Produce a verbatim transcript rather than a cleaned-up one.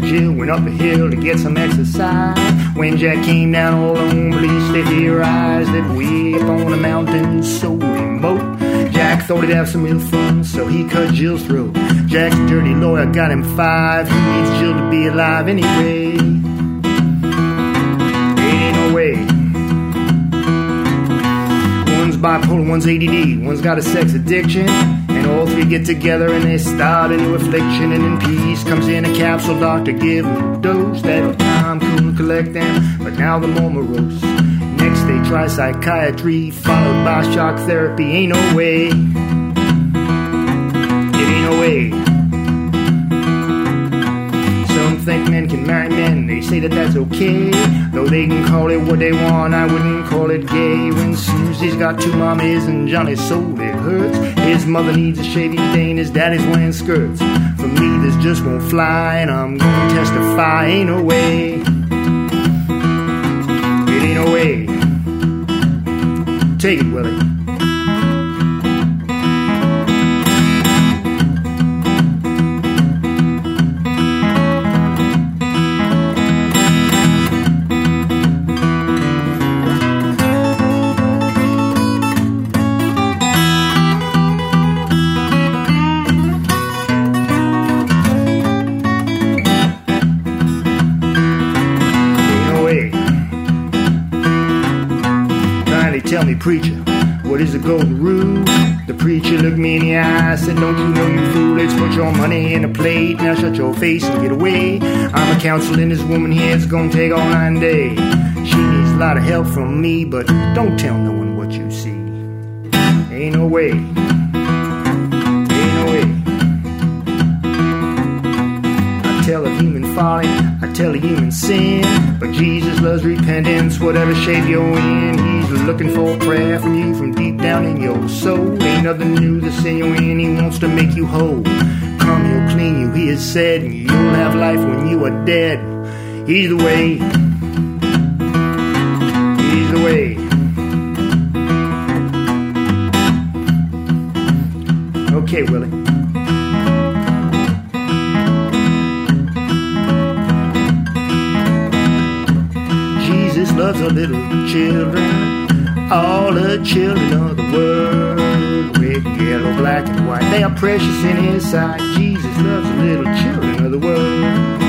Jill went up a hill to get some exercise. When Jack came down all alone, police they theorized that way up on the mountain so remote, Jack thought he'd have some real fun, so he cut Jill's throat. Jack's dirty lawyer got him five. He needs Jill to be alive anyway. Ain't no way. One's bipolar, one's A D D, one's got a sex addiction, and all three get together and they start a new affliction. And in peace comes in a capsule doctor, give them a dose. That time couldn't collect them, but now they're more morose. Next they try psychiatry, followed by shock therapy. Ain't no way. It ain't no way. Some think men can marry men, they say that that's okay. Though they can call it what they want, I wouldn't call it gay. When Susie's got two mommies and Johnny's soul it hurts. His mother needs a shaving day and his daddy's wearing skirts. For me this just won't fly, and I'm gonna testify. Ain't no way. It ain't no way. Take it, Willie. Tell me, preacher, what is the golden rule? The preacher looked me in the eye, said, don't you know, you fool, it's put your money in a plate. Now shut your face and get away. I'm a counseling this woman here, it's gonna take all nine days. She needs a lot of help from me, but don't tell no one what you see. Ain't no way. Ain't no way. I tell of human folly, I tell of human sin, but Jesus loves repentance, whatever shape you're in. He's looking for a prayer from you from deep down in your soul. Ain't nothing new to sin you in, he wants to make you whole. Come, he'll clean you, he has said, and you'll have life when you are dead. He's the way. He's the way. Okay, Willie. Jesus loves the little children, all the children of the world. Red, yellow, black, and white, they are precious in his sight. Jesus loves the little children of the world.